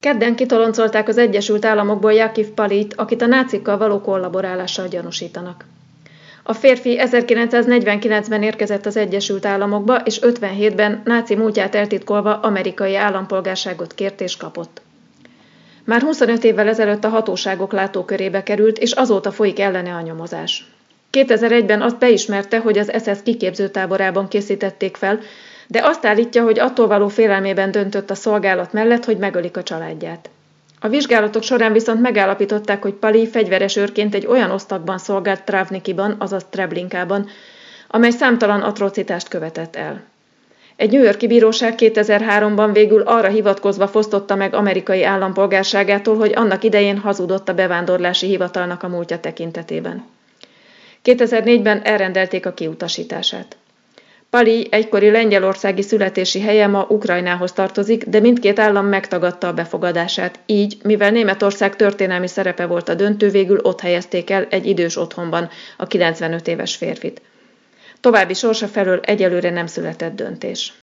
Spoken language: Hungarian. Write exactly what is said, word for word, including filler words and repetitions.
Kedden kitoloncolták az Egyesült Államokból Jakub Palit, akit a nácikkal való kollaborálással gyanúsítanak. A férfi ezerkilencszáznegyvenkilencben érkezett az Egyesült Államokba, és ötvenhétben náci múltját eltitkolva amerikai állampolgárságot kért és kapott. Már huszonöt évvel ezelőtt a hatóságok látókörébe került, és azóta folyik ellene a nyomozás. kétezer-egyben azt beismerte, hogy az es es kiképzőtáborában készítették fel, de azt állítja, hogy attól való félelmében döntött a szolgálat mellett, hogy megölik a családját. A vizsgálatok során viszont megállapították, hogy Pali fegyveres őrként egy olyan osztagban szolgált Travnikiban, azaz Treblinkában, amely számtalan atrocitást követett el. Egy New York-i bíróság kétezer-háromban végül arra hivatkozva fosztotta meg amerikai állampolgárságától, hogy annak idején hazudott a bevándorlási hivatalnak a múltja tekintetében. kétezer-négyben elrendelték a kiutasítását. Pali egykori lengyelországi születési helye ma Ukrajnához tartozik, de mindkét állam megtagadta a befogadását, így, mivel Németország történelmi szerepe volt a döntő, végül ott helyezték el egy idős otthonban a kilencvenöt éves férfit. További sorsa felől egyelőre nem született döntés.